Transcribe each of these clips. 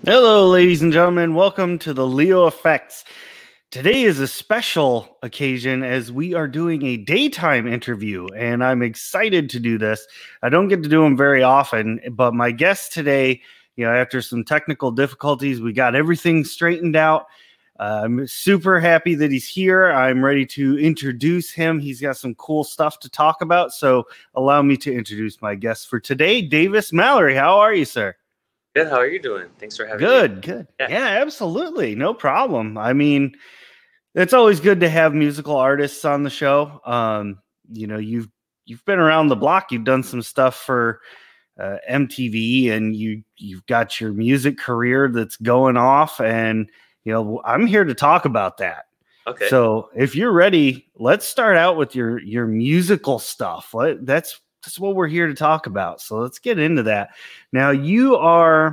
Hello, ladies and gentlemen. Welcome to the Leo Effects. Today is a special occasion as we are doing a daytime interview, and I'm excited to do this. I don't get to do them very often, but my guest today, after some technical difficulties, we got everything straightened out. I'm super happy that he's here. I'm ready to introduce him. He's got some cool stuff to talk about, so allow me to introduce my guest for today, Davis Mallory. How are you, sir? Good. How are you doing? Thanks for having me. Good, good. Yeah. Yeah, absolutely. No problem. I mean, it's always good to have musical artists on the show. You've been around the block. You've done some stuff for MTV, and you've got your music career that's going off. And I'm here to talk about that. Okay. So if you're ready, let's start out with your musical stuff. That's what we're here to talk about. So let's get into that. Now you are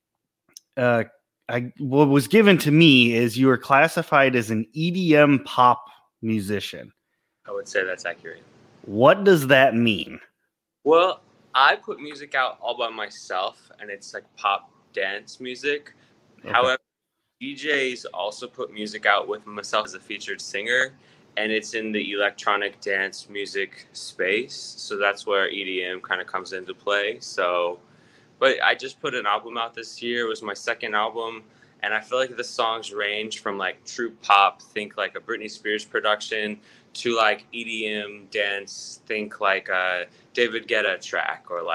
what was given to me is you were classified as an EDM pop musician. I would say that's accurate. What does that mean? Well, I put music out all by myself, and it's like pop dance music. Okay. However, DJs also put music out with myself as a featured singer, and it's in the electronic dance music space. So that's where EDM kind of comes into play. But I just put an album out this year. It was my second album. And I feel like the songs range from like true pop, think like a Britney Spears production, to like EDM dance, think like a David Guetta track or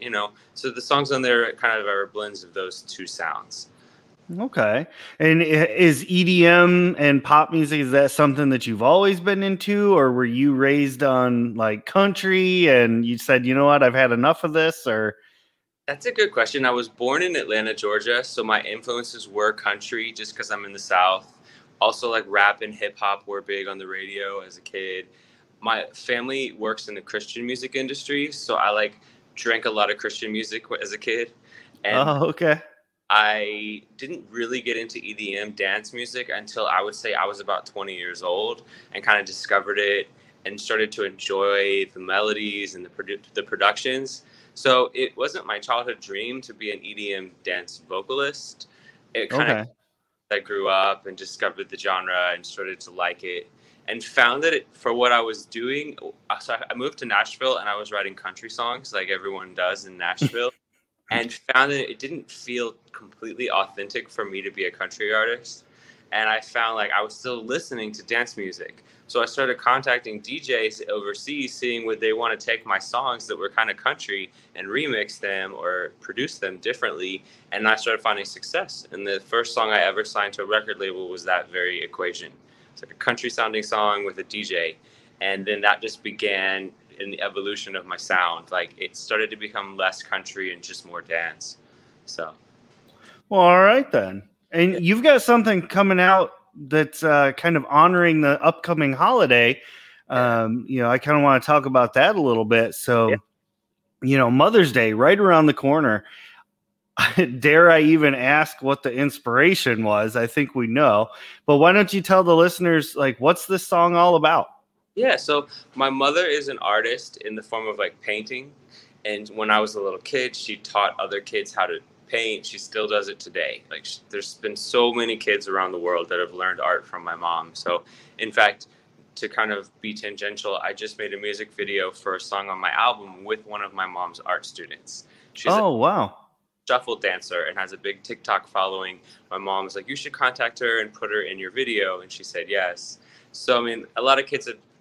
so the songs on there kind of are blends of those two sounds. Okay. And is EDM and pop music, is that something that you've always been into, or were you raised on like country and you said, you know what, I've had enough of this? Or That's a good question. I was born in Atlanta, Georgia, so my influences were country just because I'm in the South. Also, like rap and hip hop were big on the radio as a kid. My family works in the Christian music industry, so I like drank a lot of Christian music as a kid. And oh, okay. I didn't really get into EDM dance music until I would say I was about 20 years old and kind of discovered it and started to enjoy the melodies and the productions. So it wasn't my childhood dream to be an EDM dance vocalist. It kind of Okay. I grew up and discovered the genre and started to like it and found that for what I was doing. So I moved to Nashville and I was writing country songs like everyone does in Nashville and found that it didn't feel completely authentic for me to be a country artist. And I found like I was still listening to dance music. So I started contacting DJs overseas, seeing would they want to take my songs that were kind of country and remix them or produce them differently. And I started finding success. And the first song I ever signed to a record label was that very equation. It's like a country sounding song with a DJ. And then that just began in the evolution of my sound. Like it started to become less country and just more dance. So, Well, all right then. yeah. And you've got something coming out that's kind of honoring the upcoming holiday. I kind of want to talk about that a little bit. Yeah. So, Mother's Day right around the corner. Dare I even ask what the inspiration was? I think we know, but why don't you tell the listeners, like, what's this song all about? Yeah, so my mother is an artist in the form of like painting. And when I was a little kid, she taught other kids how to paint. She still does it today. Like there's been so many kids around the world that have learned art from my mom. So, in fact, to kind of be tangential, I just made a music video for a song on my album with one of my mom's art students. She's a Oh, wow. shuffle dancer and has a big TikTok following. My mom was like, "You should contact her and put her in your video," and she said yes. So I mean, a lot of kids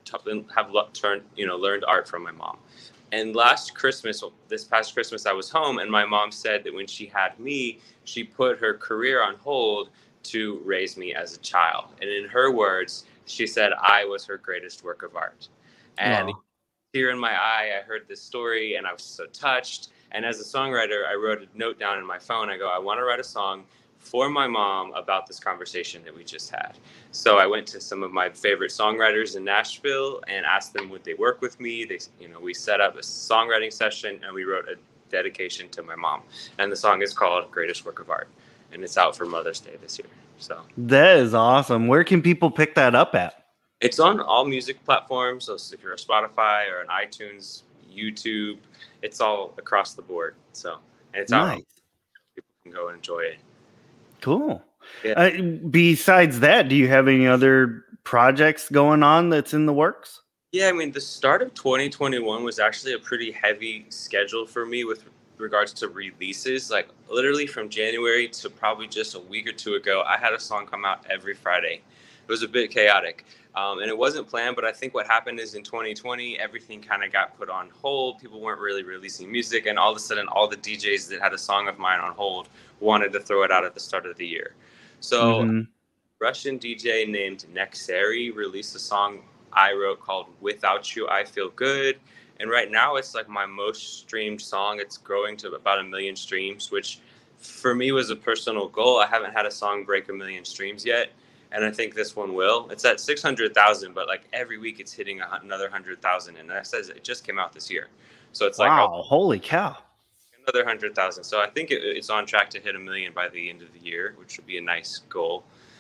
have learned art from my mom. And this past Christmas, I was home, and my mom said that when she had me, she put her career on hold to raise me as a child. And in her words, she said I was her greatest work of art. And Oh, tear in my eye, I heard this story and I was so touched. And as a songwriter, I wrote a note down in my phone. I go, I want to write a song for my mom about this conversation that we just had. So I went to some of my favorite songwriters in Nashville and asked them would they work with me. We set up a songwriting session and we wrote a dedication to my mom. And the song is called Greatest Work of Art. And it's out for Mother's Day this year. So that is awesome. Where can people pick that up at? it's on all music platforms. So if you're a Spotify or an iTunes, YouTube, it's all across the board. So, and it's out. Nice. People can go and enjoy it. Cool. Yeah. Besides that, do you have any other projects going on that's in the works? Yeah, I mean, the start of 2021 was actually a pretty heavy schedule for me with regards to releases. Like, literally from January to probably just a week or two ago, I had a song come out every Friday. It was a bit chaotic. And it wasn't planned, but I think what happened is in 2020, everything kind of got put on hold. People weren't really releasing music. And all of a sudden, all the DJs that had a song of mine on hold wanted to throw it out at the start of the year. So, Mm-hmm. Russian DJ named Nexeri released a song I wrote called Without You, I Feel Good. And right now it's like my most streamed song. It's growing to about 1 million streams, which for me was a personal goal. I haven't had a song break 1 million streams yet. And I think this one will. It's at 600,000, but like every week it's hitting another 100,000. And that says it just came out this year. So it's like, oh, Wow, holy cow. another 100,000. So I think it's on track to hit 1 million by the end of the year, which would be a nice goal.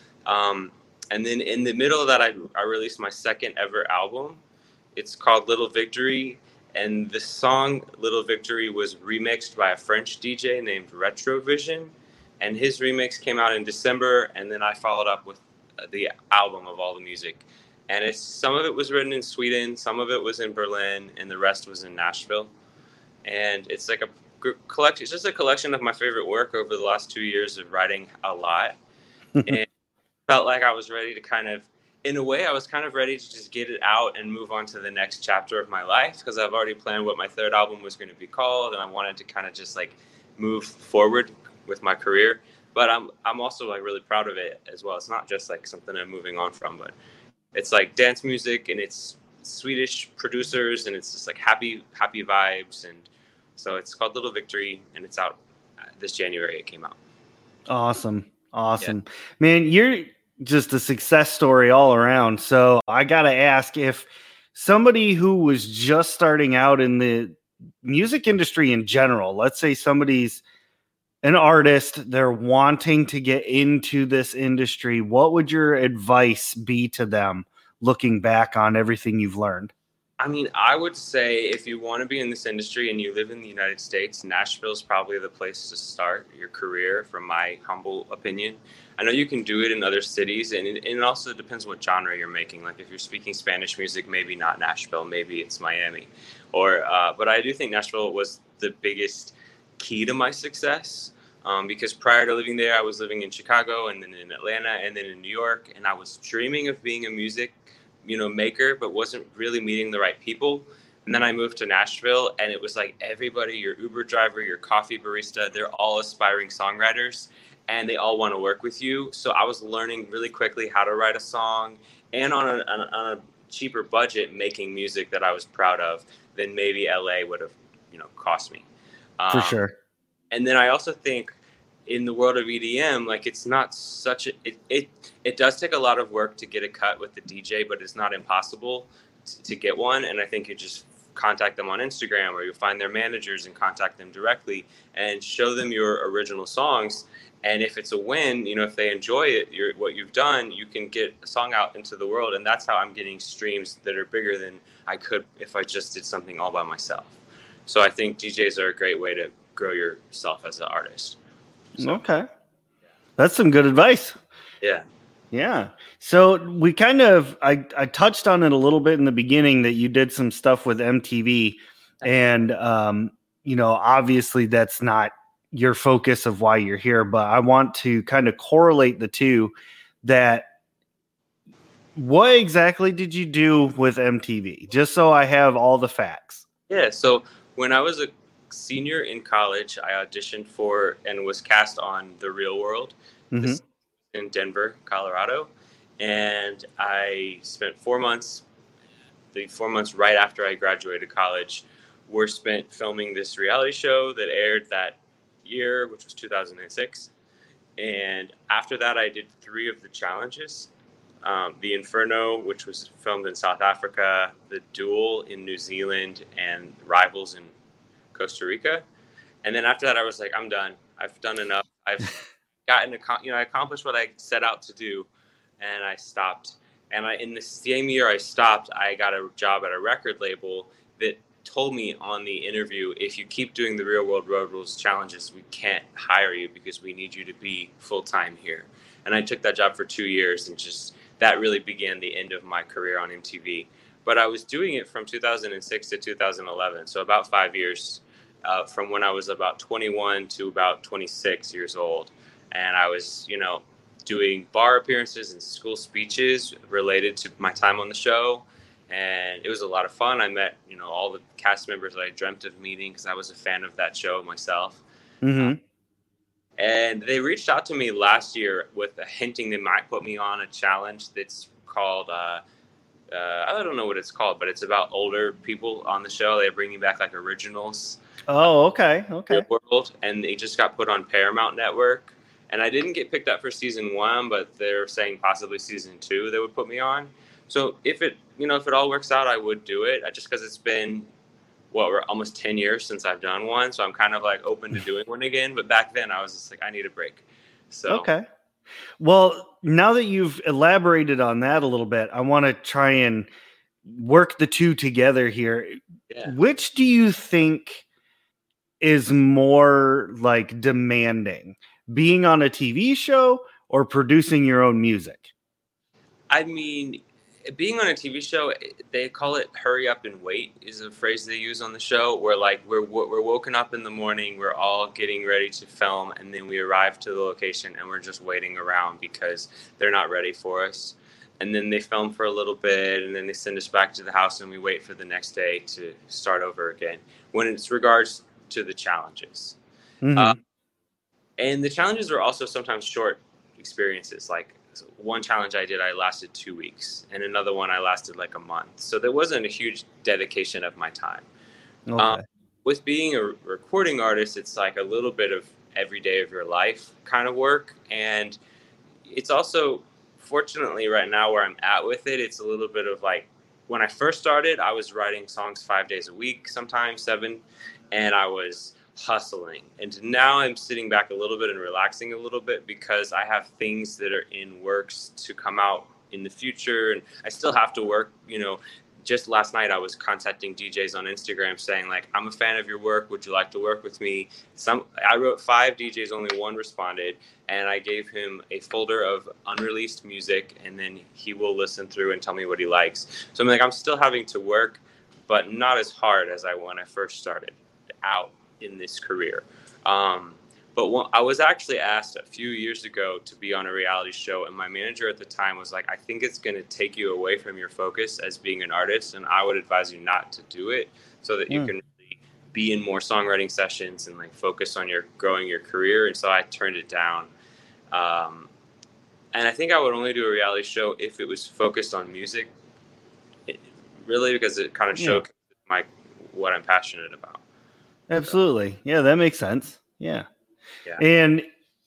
And then in the middle of that, I released my second ever album. It's called Little Victory. And the song Little Victory was remixed by a French DJ named Retrovision. And his remix came out in December. And then I followed up with the album of all the music. And some of it was written in Sweden, some of it was in Berlin, and the rest was in Nashville. And it's like a collection. It's just a collection of my favorite work over the last 2 years of writing a lot. And felt like I was ready to kind of, in a way, I was kind of ready to just get it out and move on to the next chapter of my life, because I've already planned what my third album was going to be called, and I wanted to kind of just like move forward with my career. But I'm also like really proud of it as well. It's not just like something I'm moving on from, but it's like dance music, and it's Swedish producers, and it's just like happy vibes. And so it's called Little Victory, and it's out this January. It came out. Awesome. Man, you're just a success story all around. So I got to ask, if somebody who was just starting out in the music industry in general, let's say somebody's an artist, they're wanting to get into this industry, what would your advice be to them looking back on everything you've learned? I mean, I would say if you want to be in this industry and you live in the United States, Nashville is probably the place to start your career, from my humble opinion. I know you can do it in other cities, and it also depends what genre you're making. Like if you're speaking Spanish music, maybe not Nashville, maybe it's Miami. But I do think Nashville was the biggest key to my success. Because prior to living there, I was living in Chicago, and then in Atlanta, and then in New York, and I was dreaming of being a music maker, but wasn't really meeting the right people. And then I moved to Nashville, and it was like everybody, your Uber driver, your coffee barista, they're all aspiring songwriters, and they all want to work with you. So I was learning really quickly how to write a song, and on a cheaper budget, making music that I was proud of than maybe LA would have, cost me. For sure. And then I also think in the world of EDM, like it's not such it does take a lot of work to get a cut with the DJ, but it's not impossible to get one. And I think you just contact them on Instagram, or you find their managers and contact them directly and show them your original songs. And if it's a win, if they enjoy it, what you've done, you can get a song out into the world. And that's how I'm getting streams that are bigger than I could if I just did something all by myself. So I think DJs are a great way to grow yourself as an artist. So, okay. That's some good advice. Yeah. Yeah. So we kind of, I touched on it a little bit in the beginning that you did some stuff with MTV, and, obviously that's not your focus of why you're here, but I want to kind of correlate the two. What exactly did you do with MTV? Just so I have all the facts. Yeah. So when I was a senior in college, I auditioned for and was cast on The Real World. Mm-hmm. In Denver, Colorado. And I spent 4 months, the 4 months right after I graduated college, were spent filming this reality show that aired that year, which was 2006. And after that, I did 3 of the challenges. The Inferno, which was filmed in South Africa, The Duel in New Zealand, and Rivals in Costa Rica. And then after that, I was like, I'm done. I've done enough. I've I accomplished what I set out to do, and I stopped. And in the same year I stopped, I got a job at a record label that told me on the interview, if you keep doing the Real World Road Rules challenges, we can't hire you because we need you to be full time here. And I took that job for 2 years, and just that really began the end of my career on MTV. But I was doing it from 2006 to 2011, so about 5 years, from when I was about 21 to about 26 years old. And I was, doing bar appearances and school speeches related to my time on the show. And it was a lot of fun. I met, all the cast members that I dreamt of meeting because I was a fan of that show myself. Mm-hmm. And they reached out to me last year with a hinting they might put me on a challenge that's called, I don't know what it's called, but it's about older people on the show. They're bringing back like originals. Oh, okay. World, and they just got put on Paramount Network. And I didn't get picked up for season 1, but they're saying possibly season 2 they would put me on. So if it all works out, I would do it. Just because it's been we're almost 10 years since I've done one, so I'm kind of like open to doing one again. But back then, I was just like, I need a break. So okay. Well, now that you've elaborated on that a little bit, I want to try and work the two together here. Yeah. Which do you think is more like demanding, being on a TV show or producing your own music? I mean, being on a TV show, they call it "hurry up and wait" is a phrase they use on the show. Where like we're woken up in the morning, we're all getting ready to film, and then we arrive to the location and we're just waiting around because they're not ready for us. And then they film for a little bit, and then they send us back to the house, and we wait for the next day to start over again. When it's regards to the challenges, mm-hmm. And the challenges are also sometimes short experiences. Like one challenge I did, I lasted 2 weeks, and another one I lasted like a month. So there wasn't a huge dedication of my time. Okay. With being a recording artist, it's like a little bit of every day of your life kind of work. And it's also, fortunately right now where I'm at with it, it's a little bit of like, when I first started, I was writing songs 5 days a week, sometimes 7, and I was hustling. And now I'm sitting back a little bit and relaxing a little bit because I have things that are in works to come out in the future, and I still have to work. Just last night I was contacting DJs on Instagram saying like, I'm a fan of your work, would you like to work with me? I wrote 5 DJs, only 1 responded, and I gave him a folder of unreleased music, and then he will listen through and tell me what he likes. So I'm still having to work, but not as hard as when I first started out in this career. But I was actually asked a few years ago to be on a reality show, and my manager at the time was like, I think it's going to take you away from your focus as being an artist, and I would advise you not to do it so that you can really be in more songwriting sessions and like focus on growing your career. And so I turned it down. And I think I would only do a reality show if it was focused on music, really, because it kind of showcases what I'm passionate about. Absolutely. Yeah, that makes sense. Yeah. And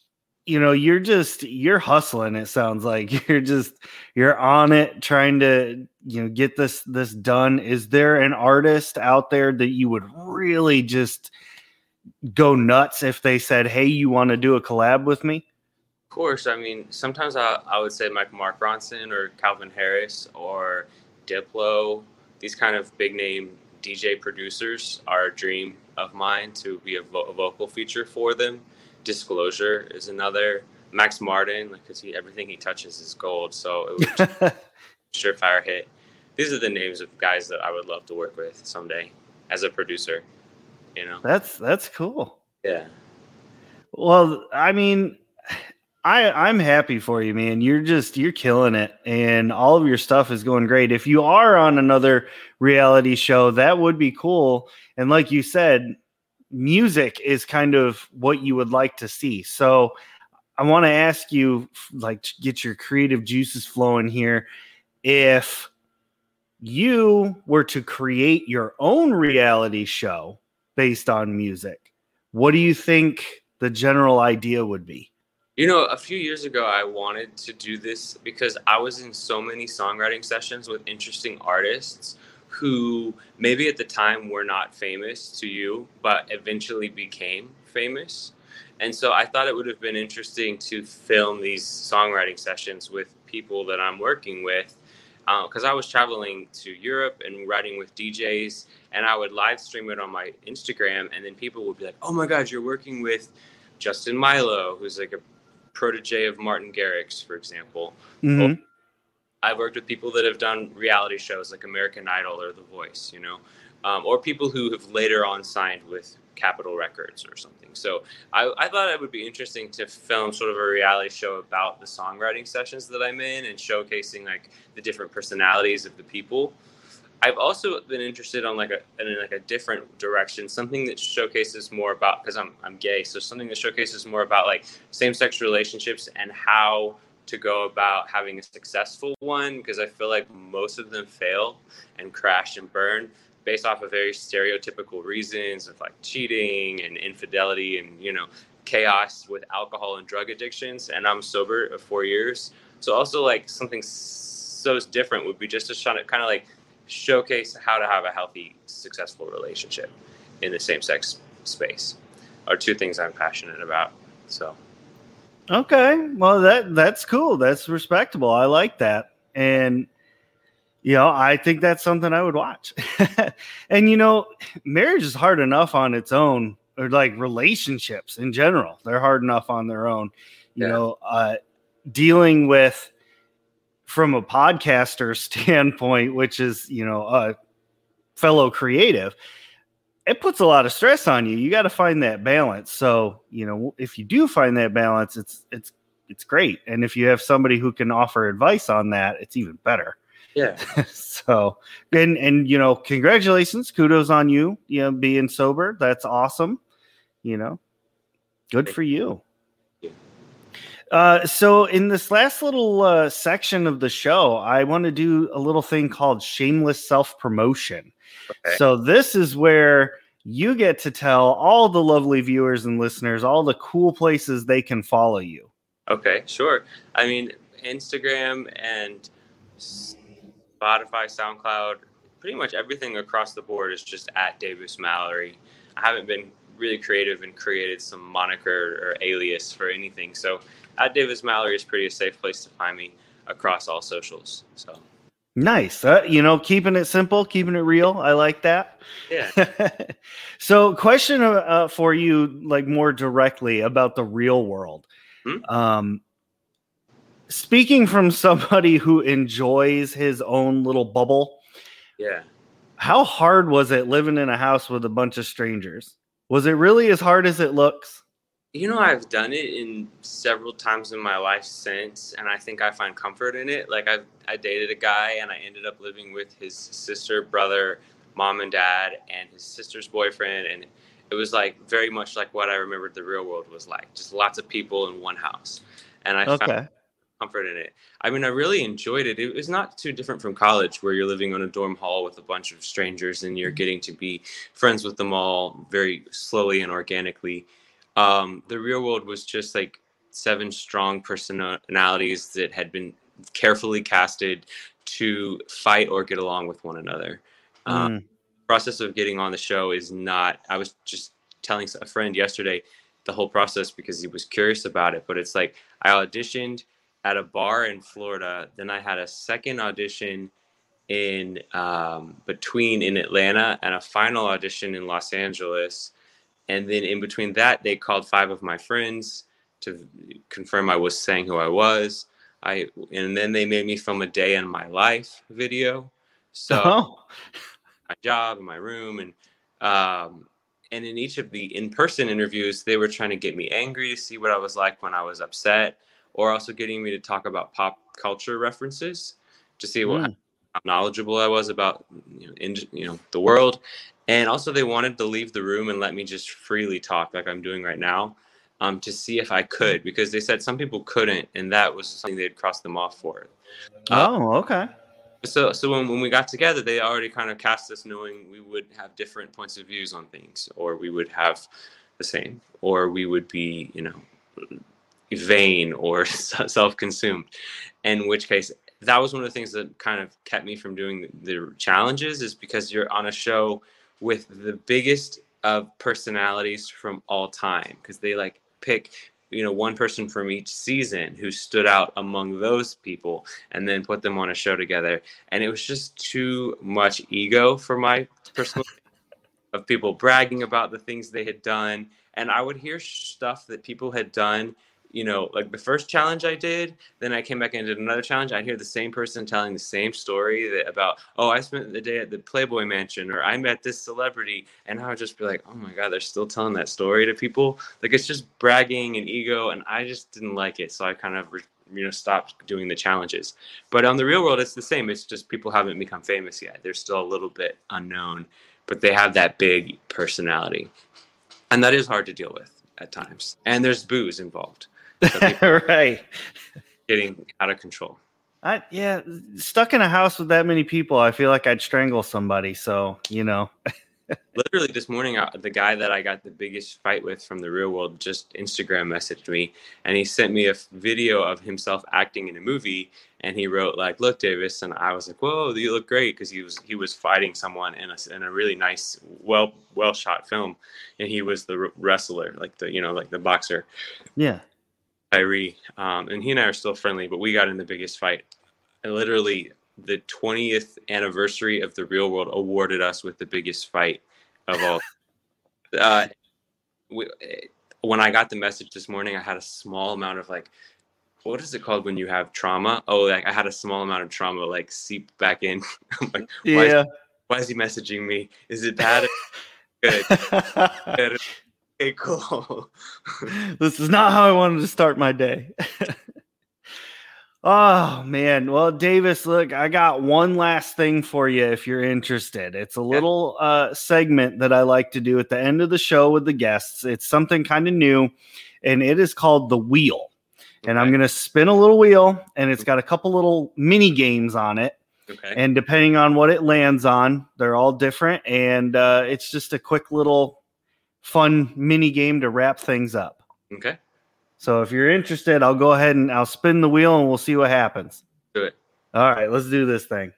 you're hustling. It sounds like you're on it trying to, get this done. Is there an artist out there that you would really just go nuts if they said, hey, you want to do a collab with me? Of course. I mean, sometimes I would say like Mark Ronson or Calvin Harris or Diplo. These kind of big name DJ producers are a dream of mine to be a vocal feature for them. Disclosure is another. Max Martin, because everything he touches is gold, so it would surefire hit. These are the names of guys that I would love to work with someday as a producer. That's cool. Yeah. Well, I mean, I'm happy for you, man. You're killing it, and all of your stuff is going great. If you are on another reality show, that would be cool. And like you said, music is kind of what you would like to see. So I want to ask you, like, get your creative juices flowing here. If you were to create your own reality show based on music, what do you think the general idea would be? A few years ago, I wanted to do this because I was in so many songwriting sessions with interesting artists who maybe at the time were not famous to you, but eventually became famous. And so I thought it would have been interesting to film these songwriting sessions with people that I'm working with, because I was traveling to Europe and writing with DJs, and I would live stream it on my Instagram, and then people would be like, "Oh my God, you're working with Justin Milo, who's like a protege of Martin Garrix, for example." Or Mm-hmm. I've worked with people that have done reality shows like American Idol or The Voice, or people who have later on signed with Capitol Records or something. So I thought it would be interesting to film sort of a reality show about the songwriting sessions that I'm in and showcasing like the different personalities of the people. I've also been interested in like a different direction, something that showcases more about, because I'm gay, so something that showcases more about like same-sex relationships and how to go about having a successful one, because I feel like most of them fail and crash and burn based off of very stereotypical reasons of like cheating and infidelity and chaos with alcohol and drug addictions. And I'm sober of 4 years, so also like something so different would be just to try to kind of like showcase how to have a healthy, successful relationship in the same-sex space are two things I'm passionate about. So, Okay, well that's cool. That's respectable. I like that, and I think that's something I would watch. And marriage is hard enough on its own, or like relationships in general, they're hard enough on their own. yeah. Dealing with from a podcaster standpoint, which is a fellow creative, it puts a lot of stress on you. You got to find that balance. So if you do find that balance, it's great. And if you have somebody who can offer advice on that, it's even better. Yeah. So and congratulations, kudos on you being sober. That's awesome. Good for you. So in this last little section of the show, I want to do a little thing called shameless self-promotion. Okay. So this is where you get to tell all the lovely viewers and listeners all the cool places they can follow you. Okay, sure. I mean, Instagram and Spotify, SoundCloud, pretty much everything across the board is just at Davis Mallory. I haven't been really creative and created some moniker or alias for anything. So at Davis Mallory is pretty a safe place to find me across all socials. So nice. Keeping it simple, keeping it real. I like that. yeah. So question for you, like more directly about the real world. Speaking from somebody who enjoys his own little bubble. Yeah. How hard was it living in a house with a bunch of strangers? Was it really as hard as it looks? I've done it in several times in my life since, and I think I find comfort in it. Like I dated a guy, and I ended up living with his sister, brother, mom and dad, and his sister's boyfriend, and it was like very much like what I remembered the real world was like, just lots of people in one house, and I found comfort in it. I mean, I really enjoyed it. It was not too different from college, where you're living on a dorm hall with a bunch of strangers, and you're getting to be friends with them all very slowly and organically. The real world was just like 7 strong personalities that had been carefully casted to fight or get along with one another. Process of getting on the show is not, I was just telling a friend yesterday the whole process because he was curious about it, but it's like I auditioned at a bar in Florida, then I had a second audition in Atlanta and a final audition in Los Angeles. And then in between that, they called 5 of my friends to confirm I was saying who I was. And then they made me film a day in my life video. So my job and my room, and in each of the in-person interviews, they were trying to get me angry to see what I was like when I was upset, or also getting me to talk about pop culture references to see how knowledgeable I was about the world. And also they wanted to leave the room and let me just freely talk like I'm doing right now, to see if I could, because they said some people couldn't, and that was something they'd crossed them off for. Okay. So when we got together, they already kind of cast us knowing we would have different points of views on things, or we would have the same, or we would be, vain or self-consumed, in which case that was one of the things that kind of kept me from doing the challenges, is because you're on a show with the biggest of personalities from all time, because they like pick one person from each season who stood out among those people, and then put them on a show together. And it was just too much ego for my personal of people bragging about the things they had done. And I would hear stuff that people had done, like the first challenge I did, then I came back and did another challenge. I'd hear the same person telling the same story about, oh, I spent the day at the Playboy Mansion, or I met this celebrity. And I would just be like, oh my God, they're still telling that story to people. Like, it's just bragging and ego. And I just didn't like it. So I kind of, stopped doing the challenges. But on the real world, it's the same. It's just people haven't become famous yet. They're still a little bit unknown, but they have that big personality. And that is hard to deal with at times. And there's booze involved. So right. Getting out of control. Stuck in a house with that many people, I feel like I'd strangle somebody. So, Literally this morning, the guy that I got the biggest fight with from the real world just Instagram messaged me, and he sent me a video of himself acting in a movie, and he wrote like, "Look, Davis," and I was like, "Whoa, you look great," because he was fighting someone in a really nice, well shot film, and he was the wrestler, like the boxer. Yeah. Tyree, and he and I are still friendly, but we got in the biggest fight. And literally, the 20th anniversary of the real world awarded us with the biggest fight of all. When I got the message this morning, I had a small amount of what is it called when you have trauma? Oh, I had a small amount of trauma seep back in. I'm like, why is he messaging me? Is it bad? Good. Good. Okay, cool. This is not how I wanted to start my day. Oh, man. Well, Davis, look, I got one last thing for you if you're interested. It's a little segment that I like to do at the end of the show with the guests. It's something kind of new, and it is called The Wheel. And I'm going to spin a little wheel, and it's got a couple little mini games on it. Okay. And depending on what it lands on, they're all different. And it's just a quick little fun mini game to wrap things up. Okay. So if you're interested, I'll go ahead and I'll spin the wheel and we'll see what happens. Do it. All right, let's do this thing.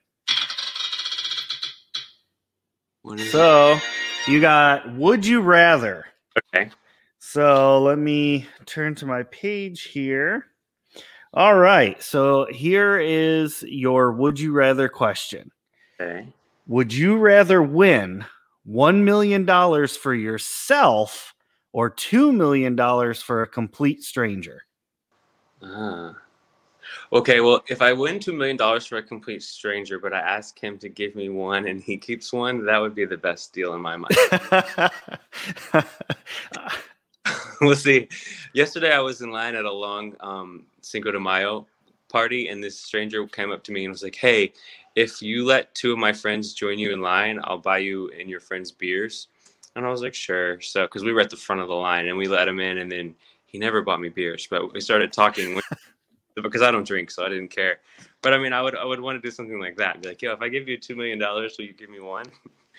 So you got Would You Rather. Okay. So let me turn to my page here. All right. So here is your Would You Rather question. Okay. Would you rather win $1 million for yourself or $2 million for a complete stranger? Okay, well, if I win $2 million for a complete stranger, but I ask him to give me one and he keeps one, that would be the best deal in my mind. We'll see. Yesterday, I was in line at a long Cinco de Mayo party, and this stranger came up to me and was like, "Hey, if you let two of my friends join you in line, I'll buy you and your friends beers." And I was like, sure. So, because we were at the front of the line and we let him in, and then he never bought me beers, but we started talking because I don't drink, so I didn't care. But I mean, I would want to do something like that. Be like, yo, if I give you $2 million, will you give me one?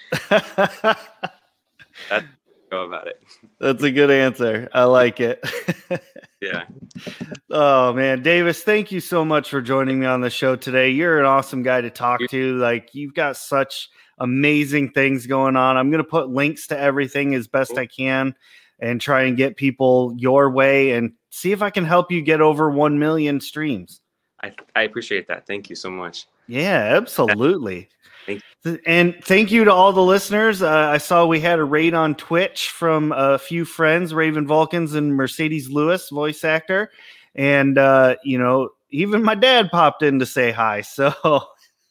That's go about it. That's a good answer. I like it. Yeah. Oh man, Davis, thank you so much for joining me on the show today. You're an awesome guy to talk to. You've got such amazing things going on. I'm going to put links to everything as best I can and try and get people your way and see if I can help you get over 1 million streams. I appreciate that. Thank you so much. Yeah, absolutely. Thank And thank you to all the listeners. I saw we had a raid on Twitch from a few friends, Raven Vulcans and Mercedes Lewis, voice actor. And, even my dad popped in to say hi. So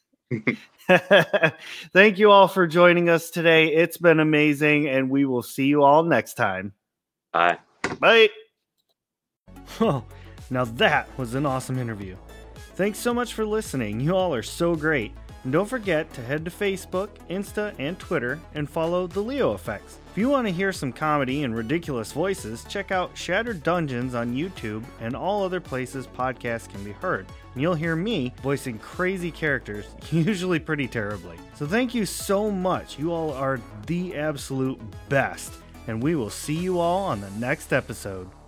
thank you all for joining us today. It's been amazing, and we will see you all next time. Bye. Bye. Oh, now that was an awesome interview. Thanks so much for listening. You all are so great. And don't forget to head to Facebook, Insta, and Twitter and follow The Leo Effects. If you want to hear some comedy and ridiculous voices, check out Shattered Dungeons on YouTube and all other places podcasts can be heard. And you'll hear me voicing crazy characters, usually pretty terribly. So thank you so much. You all are the absolute best. And we will see you all on the next episode.